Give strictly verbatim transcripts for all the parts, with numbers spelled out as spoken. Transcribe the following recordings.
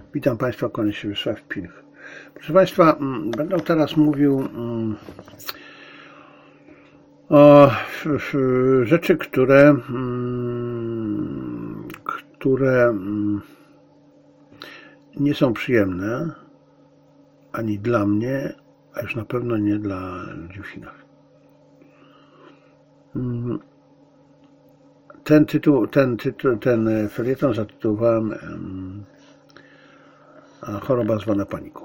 Witam Państwa, kłania się Wiesław Pilch. Proszę Państwa, będę teraz mówił o rzeczy, które, które nie są przyjemne ani dla mnie, a już na pewno nie dla ludzi w Chinach. Ten tytuł, ten tytuł, ten felieton zatytułowałem Choroba zwana paniką.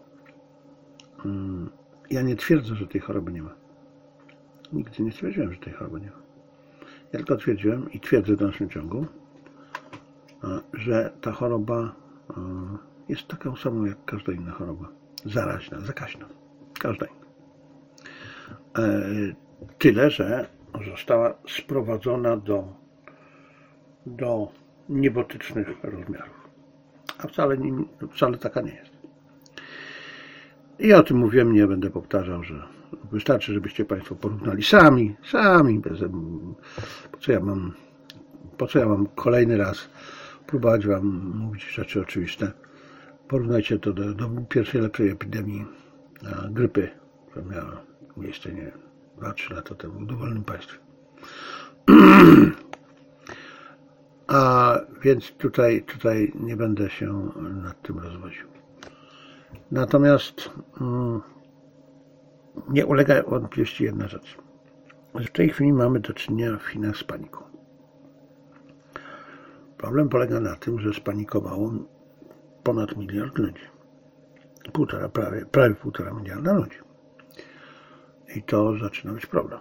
Ja nie twierdzę, że tej choroby nie ma. Nigdy nie twierdziłem, że tej choroby nie ma. Ja tylko twierdziłem i twierdzę w dalszym ciągu, że ta choroba jest taką samą jak każda inna choroba. Zaraźna, zakaźna. Każda inna. Tyle, że została sprowadzona do, do niebotycznych rozmiarów. A wcale, nie, wcale taka nie jest. I o tym mówiłem, nie będę powtarzał, że wystarczy, żebyście Państwo porównali sami, sami, bez, po co ja mam, po co ja mam kolejny raz próbować Wam mówić rzeczy oczywiste. Porównajcie to do, do pierwszej lepszej epidemii grypy, która miała miejsce, nie wiem, dwa trzy lata temu w dowolnym państwie. A więc tutaj, tutaj nie będę się nad tym rozwodził. Natomiast mm, nie ulega wątpliwości jedna rzecz. Że w tej chwili mamy do czynienia w Chinach z paniką. Problem polega na tym, że spanikowało ponad miliard ludzi. Półtora, prawie, prawie półtora miliarda ludzi. I to zaczyna być problem.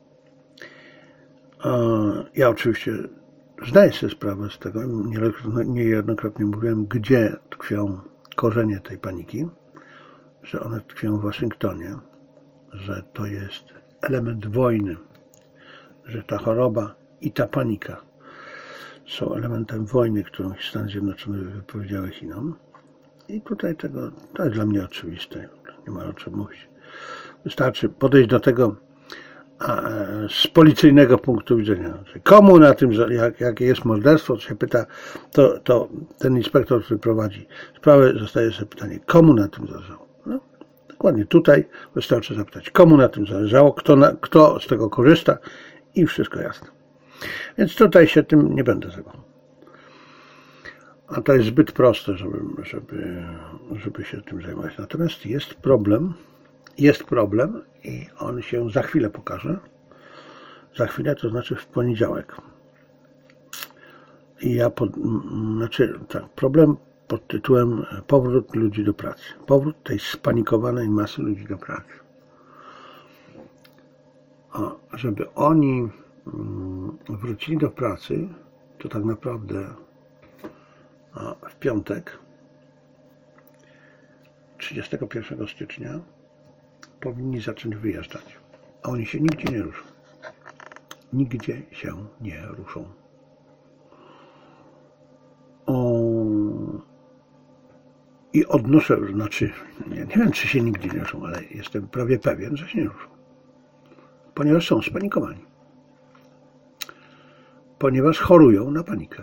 Ja oczywiście zdaję sobie sprawę z tego, niejednokrotnie mówiłem, gdzie tkwią korzenie tej paniki, że one tkwią w Waszyngtonie, że to jest element wojny, że ta choroba i ta panika są elementem wojny, którą Stany Zjednoczone wypowiedziały Chinom. I tutaj tego, to jest dla mnie oczywiste, nie ma o czym mówić. Wystarczy podejść do tego a, z policyjnego punktu widzenia. Komu na tym, jak, jakie jest morderstwo, to się pyta, to, to ten inspektor, który prowadzi sprawę, zostaje sobie pytanie, komu na tym zależało. No, dokładnie tutaj wystarczy zapytać, komu na tym zależało, kto, na, kto z tego korzysta i wszystko jasne. Więc tutaj się tym nie będę zajmował. A to jest zbyt proste, żeby, żeby, żeby się tym zajmować. Natomiast jest problem, jest problem i on się za chwilę pokaże. Za chwilę, to znaczy w poniedziałek. I ja, pod, znaczy tak, problem pod tytułem powrót ludzi do pracy. Powrót tej spanikowanej masy ludzi do pracy. A żeby oni wrócili do pracy, to tak naprawdę w piątek, trzydziestego pierwszego stycznia, powinni zacząć wyjeżdżać. A oni się nigdzie nie ruszą. Nigdzie się nie ruszą. O... I odnoszę, znaczy, nie, nie wiem, czy się nigdzie nie ruszą, ale jestem prawie pewien, że się nie ruszą. Ponieważ są spanikowani. Ponieważ chorują na panikę.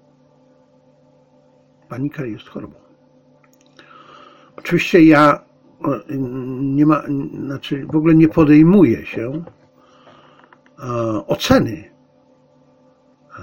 Panika jest chorobą. Oczywiście ja nie ma, znaczy w ogóle nie podejmuję się e, oceny e,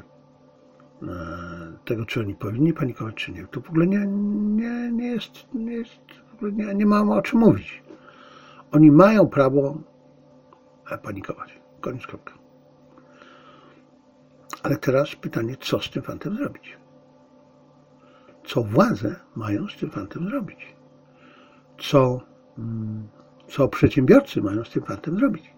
e, tego, czy oni powinni panikować, czy nie. To w ogóle nie, nie, nie jest, nie jest, w ogóle nie, nie mam o czym mówić. Oni mają prawo panikować. Koniec, kropka. Ale teraz pytanie, co z tym fantem zrobić? Co władze mają z tym fantem zrobić? Co, co przedsiębiorcy mają z tym fantem zrobić?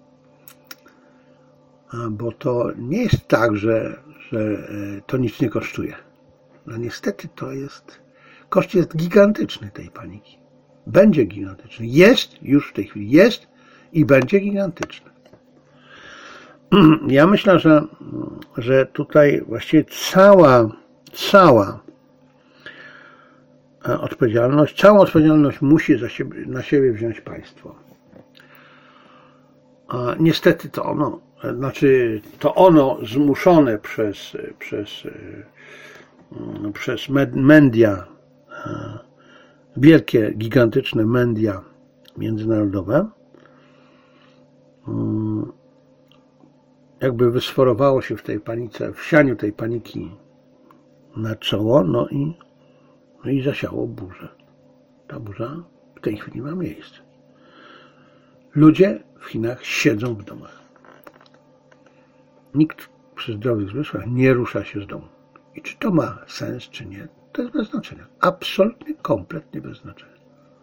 Bo to nie jest tak, że, że to nic nie kosztuje. No niestety to jest, koszt jest gigantyczny tej paniki. Będzie gigantyczny. Jest, już w tej chwili jest i będzie gigantyczny. Ja myślę, że, że tutaj właściwie cała, cała odpowiedzialność, całą odpowiedzialność musi za siebie, na siebie wziąć państwo. A niestety to ono, znaczy to ono zmuszone przez, przez przez media, wielkie, gigantyczne media międzynarodowe, jakby wysforowało się w tej panice, w sianiu tej paniki na czoło, no i, no i zasiało burzę. Ta burza w tej chwili ma miejsce. Ludzie w Chinach siedzą w domach. Nikt przy zdrowych zmysłach nie rusza się z domu. I czy to ma sens, czy nie, to jest bez znaczenia. Absolutnie, kompletnie bez znaczenia.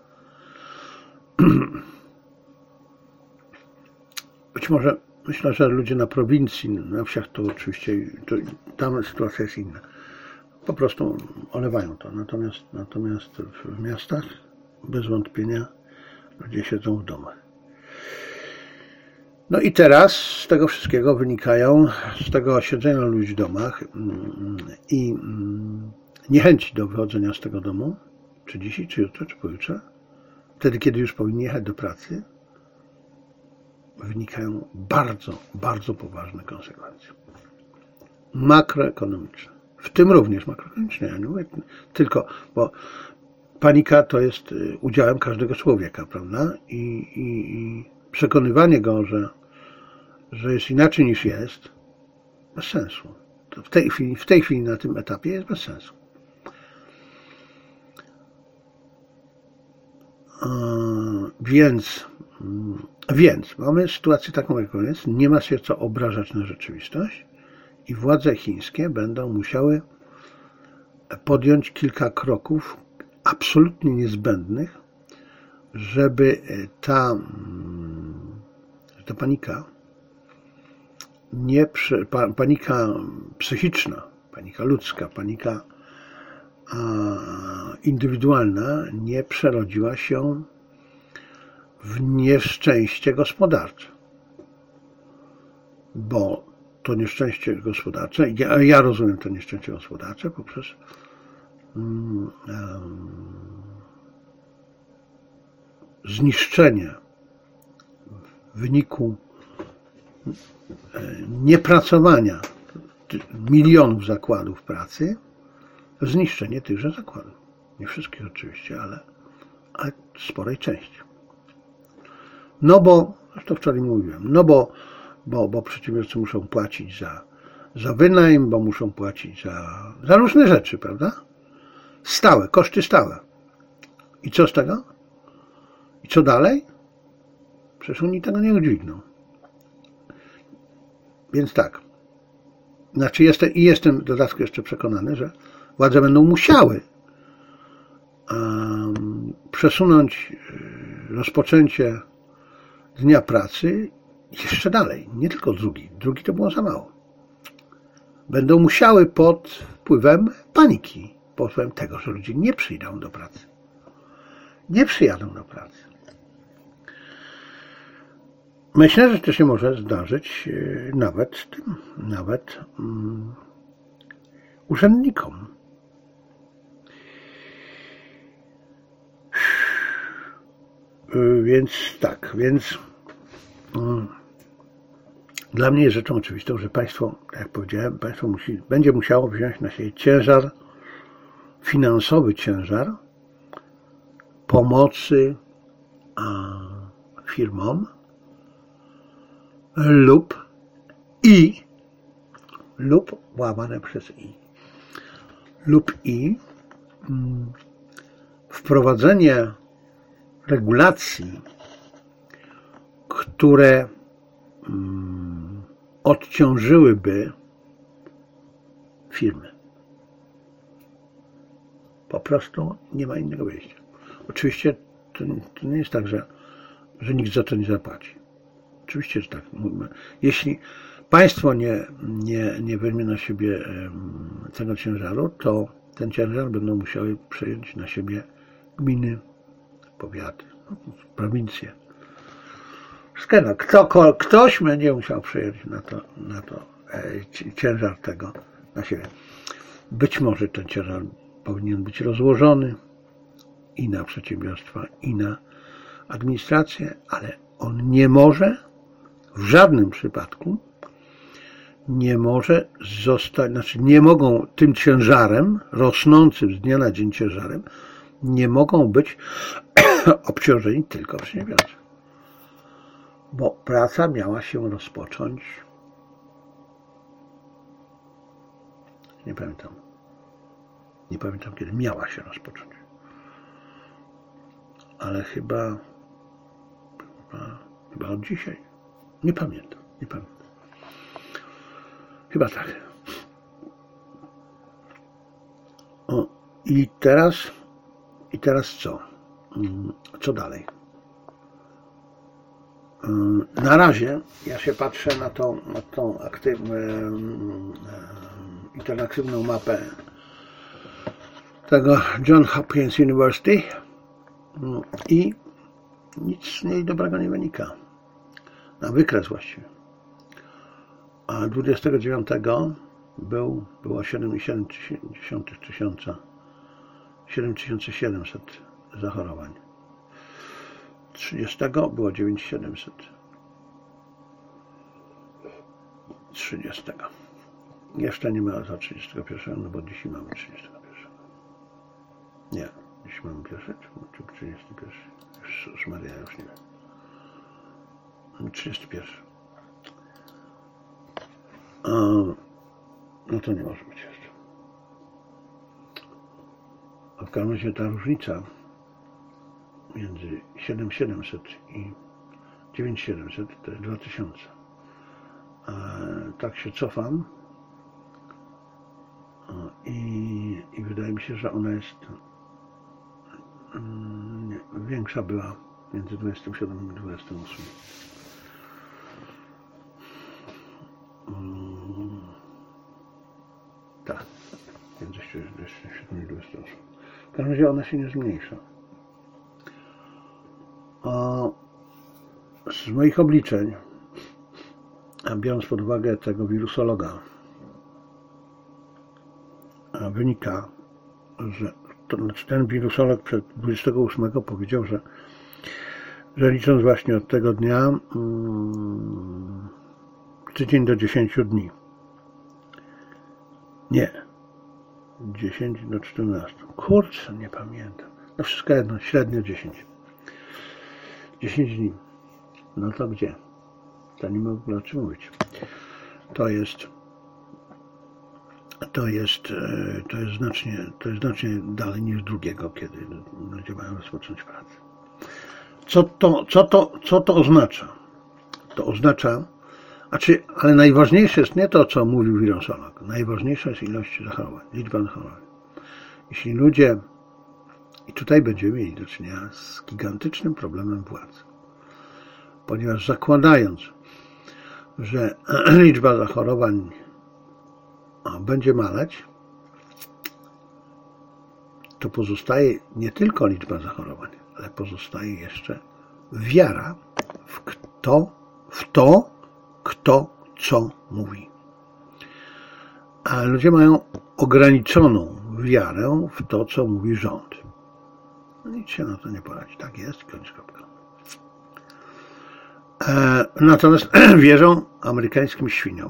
Być może, myślę, że ludzie na prowincji, na wsiach to oczywiście, to, tam sytuacja jest inna. Po prostu olewają to. Natomiast, natomiast w miastach bez wątpienia ludzie siedzą w domach. No i teraz z tego wszystkiego wynikają, z tego siedzenia ludzi w domach i niechęci do wychodzenia z tego domu, czy dzisiaj, czy jutro, czy pojutrze, wtedy, kiedy już powinni jechać do pracy, wynikają bardzo, bardzo poważne konsekwencje. Makroekonomiczne. W tym również makroekonomiczne. Ja nie mówię tylko, bo panika to jest udziałem każdego człowieka, prawda? I, i, i przekonywanie go, że, że jest inaczej niż jest, bez sensu. To w tej chwili, w tej chwili na tym etapie jest bez sensu. Więc, więc mamy sytuację taką, jaką jest. Nie ma się co obrażać na rzeczywistość i władze chińskie będą musiały podjąć kilka kroków absolutnie niezbędnych, żeby ta, ta panika, nie, panika psychiczna, panika ludzka, panika indywidualna nie przerodziła się w nieszczęście gospodarcze. Bo to nieszczęście gospodarcze, ja, ja rozumiem to nieszczęście gospodarcze poprzez um, um, zniszczenie w wyniku niepracowania milionów zakładów pracy, zniszczenie tychże zakładów. Nie wszystkich oczywiście, ale, ale sporej części. No bo, to wczoraj mówiłem, no bo, bo, bo przedsiębiorcy muszą płacić za, za wynajem, bo muszą płacić za, za różne rzeczy, prawda? Stałe, koszty stałe. I co z tego? I co dalej? Przecież oni tego nie udźwigną. Więc tak. Znaczy jestem, i jestem w dodatku jeszcze przekonany, że władze będą musiały um, przesunąć rozpoczęcie dnia pracy jeszcze dalej. Nie tylko drugi. Drugi to było za mało. Będą musiały pod wpływem paniki, pod wpływem tego, że ludzie nie przyjdą do pracy. Nie przyjadą do pracy. Myślę, że to się może zdarzyć nawet tym, nawet um, urzędnikom. Więc tak, więc um, dla mnie jest rzeczą oczywistą, że państwo, tak jak powiedziałem, państwo musi, będzie musiało wziąć na siebie ciężar, finansowy ciężar pomocy a, firmom lub i lub łamane przez i lub i mm, wprowadzenie regulacji, które mm, odciążyłyby firmy. Po prostu nie ma innego wyjścia. Oczywiście to, to nie jest tak, że, że nikt za to nie zapłaci. Oczywiście, że tak. Jeśli państwo nie, nie, nie weźmie na siebie tego ciężaru, to ten ciężar będą musiały przejąć na siebie gminy, powiaty, prowincje. Wszystko. Kto, ktoś będzie musiał przejąć na to, na to ciężar tego na siebie. Być może ten ciężar powinien być rozłożony i na przedsiębiorstwa, i na administrację, ale on nie może w żadnym przypadku nie może zostać, znaczy nie mogą tym ciężarem, rosnącym z dnia na dzień ciężarem, nie mogą być obciążeni tylko przedsiębiorcy. Bo praca miała się rozpocząć, nie pamiętam, nie pamiętam kiedy miała się rozpocząć, ale chyba, chyba, chyba od dzisiaj, nie pamiętam, nie pamiętam. Chyba tak. O, i teraz, i teraz co? Co dalej? Na razie ja się patrzę na tą, na tą aktywną, interaktywną mapę tego John Hopkins University i nic z niej dobrego nie wynika. Na wykres właściwie. A dwudziestego dziewiątego był, było siedem przecinek siedem tysiąca, siedem tysięcy siedemset zachorowań. trzydziestego było dziewięć tysięcy siedemset. trzydziestego. Jeszcze nie ma za trzydziestego pierwszego, no bo dzisiaj mamy trzydziestego pierwszego. Nie, dzisiaj mamy pierwszy, czy trzydziesty pierwszy? Już Maria, już nie wiem. trzydziesty pierwszy. A, no to nie może być jeszcze. A w każdym razie ta różnica między siedem tysięcy siedemset i dziewięć tysięcy siedemset to jest dwa tysiące. A tak się cofam i, i wydaje mi się, że ona jest nie, większa była między dwudziestym siódmym i dwudziestym ósmym. Tak, między dwudziestym siódmym i dwudziestym ósmym. W każdym razie ona się nie zmniejsza. A z moich obliczeń, a biorąc pod uwagę tego wirusologa, wynika, że to, znaczy ten wirusolog przed dwudziestego ósmego powiedział, że, że licząc właśnie od tego dnia hmm, tydzień do dziesięciu dni. Nie. dziesięć do czternastu. Kurczę, nie pamiętam. No wszystko jedno, średnio dziesięć. dziesięć dni. No to gdzie? To nie mogę w ogóle o czym mówić. To jest to jest to jest znacznie to jest znacznie dalej niż drugiego, kiedy ludzie mają rozpocząć pracę. Co to, co to, co to oznacza? To oznacza, znaczy, ale najważniejsze jest nie to, co mówił wirusolog. Najważniejsza jest ilość zachorowań, liczba zachorowań. Jeśli ludzie, i tutaj będziemy mieli do czynienia z gigantycznym problemem władzy, ponieważ zakładając, że liczba zachorowań będzie maleć, to pozostaje nie tylko liczba zachorowań, ale pozostaje jeszcze wiara w kto, w to, kto co mówi. A ludzie mają ograniczoną wiarę w to, co mówi rząd. No nic się na to nie poradzi. Tak jest, koniec kropka. E, natomiast wierzą amerykańskim świniom.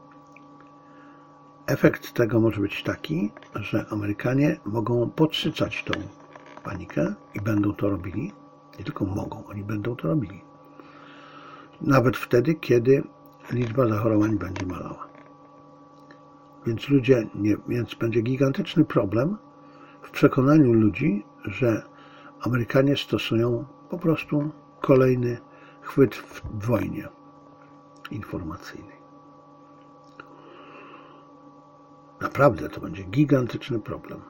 Efekt tego może być taki, że Amerykanie mogą podsycać tą panikę i będą to robili. Nie tylko mogą, oni będą to robili. Nawet wtedy, kiedy liczba zachorowań będzie malała. Więc ludzie, nie, więc będzie gigantyczny problem w przekonaniu ludzi, że Amerykanie stosują po prostu kolejny chwyt w wojnie informacyjnej. Naprawdę to będzie gigantyczny problem.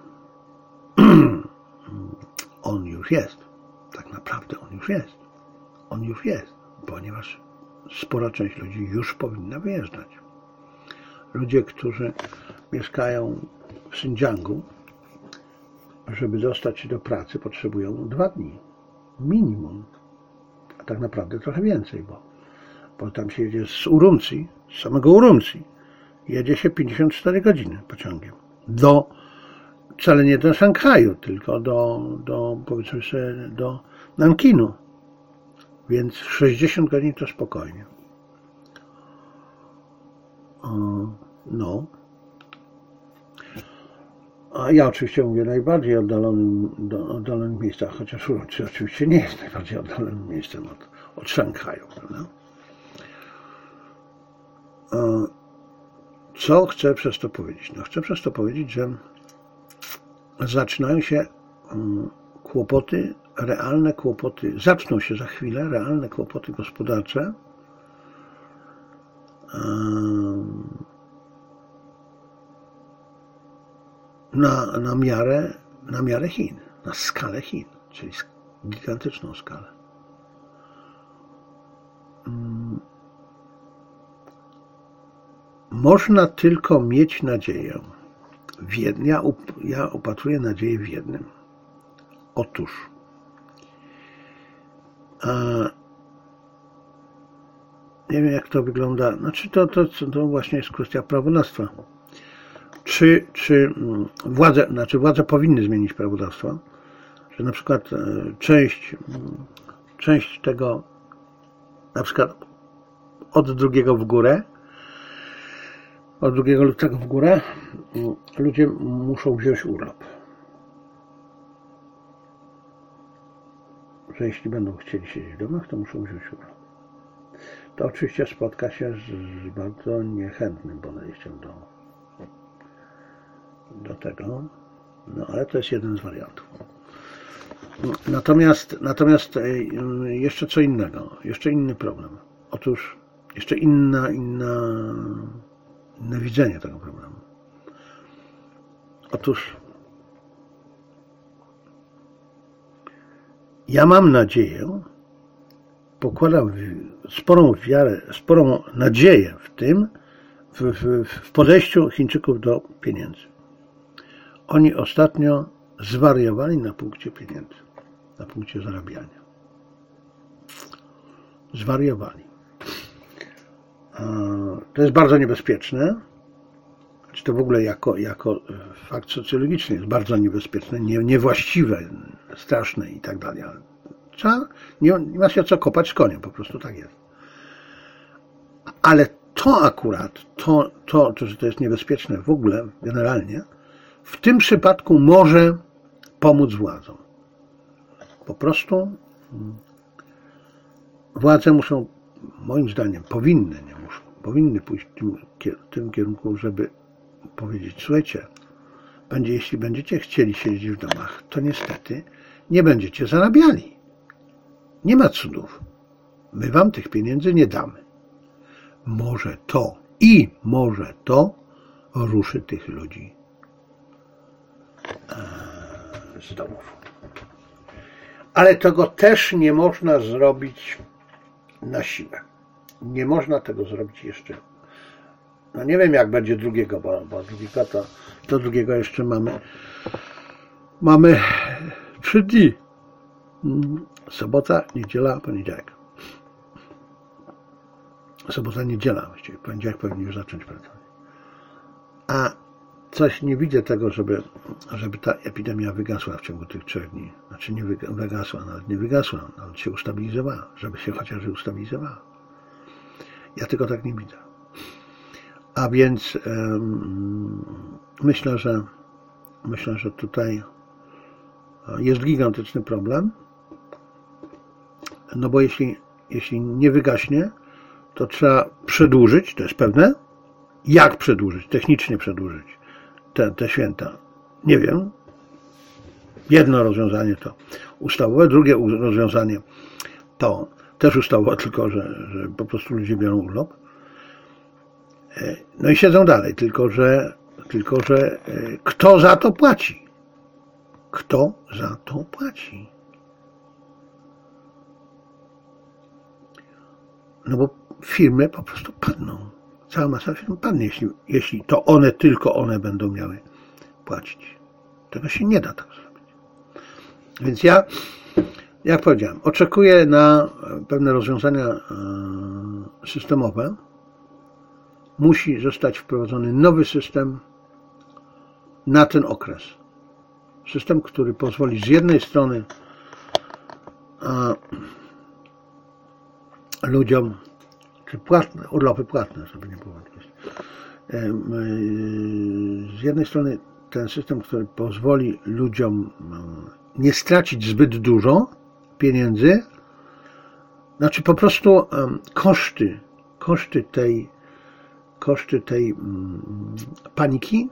On już jest. Tak naprawdę on już jest. On już jest, ponieważ spora część ludzi już powinna wyjeżdżać. Ludzie, którzy mieszkają w Xinjiangu, żeby dostać się do pracy, potrzebują dwa dni. Minimum. A tak naprawdę trochę więcej, bo, bo tam się jedzie z Urumqi, z samego Urumqi. Jedzie się pięćdziesiąt cztery godziny pociągiem. Do, wcale nie do Szanghaju, tylko do, do powiedzmy sobie, do Nankinu. Więc sześćdziesiąt godzin to spokojnie. no. A ja oczywiście mówię najbardziej oddalonym, do, oddalonym miejscach, chociaż Urumqi oczywiście nie jest najbardziej oddalonym miejscem od, od Szanghaju, prawda? Co chcę przez to powiedzieć? No chcę przez to powiedzieć, że zaczynają się kłopoty, realne kłopoty, zaczną się za chwilę realne kłopoty gospodarcze na, na, miarę, na miarę Chin, na skalę Chin, czyli gigantyczną skalę. Można tylko mieć nadzieję. W jednym, ja, ja upatruję nadzieję w jednym. Otóż a, nie wiem, jak to wygląda. Znaczy to, to, to właśnie jest kwestia prawodawstwa. Czy, czy władze, znaczy władze powinny zmienić prawodawstwo, że na przykład część, część tego, na przykład od drugiego w górę, od drugiego lutego w górę ludzie muszą wziąć urlop. Że jeśli będą chcieli siedzieć w domach, to muszą wziąć urlop. To oczywiście spotka się z bardzo niechętnym podejściem do, do tego, no ale to jest jeden z wariantów. Natomiast, natomiast jeszcze co innego, jeszcze inny problem. Otóż jeszcze inna, inna inne widzenie tego problemu. Otóż ja mam nadzieję, pokładam sporą wiarę, sporą nadzieję w tym, w, w, w podejściu Chińczyków do pieniędzy. Oni ostatnio zwariowali na punkcie pieniędzy, na punkcie zarabiania. Zwariowali. To jest bardzo niebezpieczne, czy to w ogóle jako, jako fakt socjologiczny jest bardzo niebezpieczne, nie, niewłaściwe, straszne i tak dalej. Trzeba, nie, nie ma się co kopać z koniem, po prostu tak jest. Ale to akurat, to, to, to, że to jest niebezpieczne w ogóle, generalnie, w tym przypadku może pomóc władzom. Po prostu władze muszą, moim zdaniem, powinny, nie muszą, powinny pójść w tym, w tym kierunku, żeby powiedzieć, słuchajcie, będzie, jeśli będziecie chcieli siedzieć w domach, to niestety nie będziecie zarabiali. Nie ma cudów. My wam tych pieniędzy nie damy. Może to i może to ruszy tych ludzi z domów. Ale tego też nie można zrobić na siłę. Nie można tego zrobić jeszcze. No nie wiem, jak będzie drugiego, bo, bo drugiego to, do drugiego jeszcze mamy mamy trzy dni. Sobota, niedziela, poniedziałek. Sobota, niedziela, właściwie poniedziałek powinien już zacząć pracować. A coś nie widzę tego, żeby, żeby ta epidemia wygasła w ciągu tych trzech dni. Znaczy nie wygasła, nawet nie wygasła, nawet się ustabilizowała, żeby się chociaż ustabilizowała. Ja tylko tak nie widzę. A więc um, myślę, że myślę, że tutaj jest gigantyczny problem. No bo jeśli, jeśli nie wygaśnie, to trzeba przedłużyć, to jest pewne. Jak przedłużyć? Technicznie przedłużyć te, te święta? Nie wiem. Jedno rozwiązanie to ustawowe, drugie rozwiązanie to też ustawowe, tylko że, że po prostu ludzie biorą urlop. No i siedzą dalej, tylko że, tylko że kto za to płaci? Kto za to płaci? No bo firmy po prostu padną. Cała masa firm padnie, jeśli, jeśli to one, tylko one będą miały płacić. Tego się nie da tak zrobić. Więc ja, jak powiedziałem, oczekuję na pewne rozwiązania systemowe. Musi zostać wprowadzony nowy system na ten okres. System, który pozwoli z jednej strony a, ludziom, czy płatne, urlopy płatne, żeby nie było, z jednej strony ten system, który pozwoli ludziom nie stracić zbyt dużo pieniędzy, znaczy po prostu koszty, koszty tej, koszty tej paniki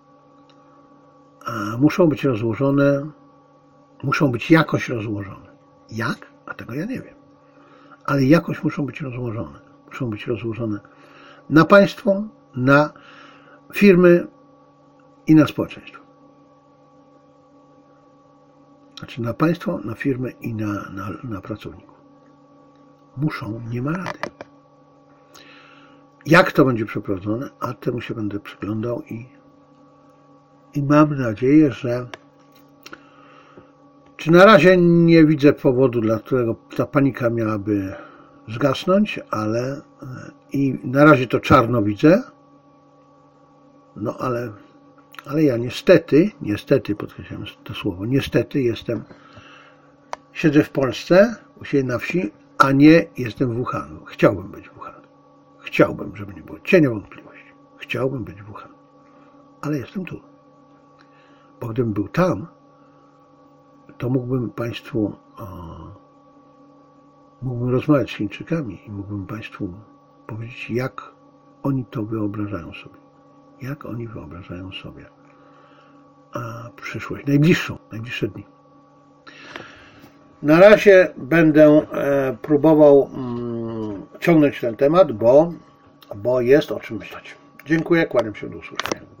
muszą być rozłożone, muszą być jakoś rozłożone. Jak? A tego ja nie wiem. Ale jakoś muszą być rozłożone. Muszą być rozłożone na państwo, na firmy i na społeczeństwo. Znaczy na państwo, na firmy i na, na, na pracowników. Muszą, nie ma rady. Jak to będzie przeprowadzone? A temu się będę przyglądał i, i mam nadzieję, że czy na razie nie widzę powodu, dla którego ta panika miałaby zgasnąć, ale i na razie to czarno widzę, no ale, ale ja niestety, niestety podkreślam to słowo, niestety jestem, siedzę w Polsce, u siebie na wsi, a nie jestem w Wuhanu. Chciałbym być w Wuhanu. Chciałbym, żeby nie było cienia wątpliwości. Chciałbym być w Wuhanu. Ale jestem tu. Bo gdybym był tam, to mógłbym Państwu, o, mógłbym rozmawiać z Chińczykami i mógłbym Państwu powiedzieć, jak oni to wyobrażają sobie. Jak oni wyobrażają sobie a przyszłość, najbliższą, najbliższe dni. Na razie będę e, próbował mm, ciągnąć ten temat, bo, bo jest o czym myśleć. Dziękuję, kłaniam się do usłyszenia.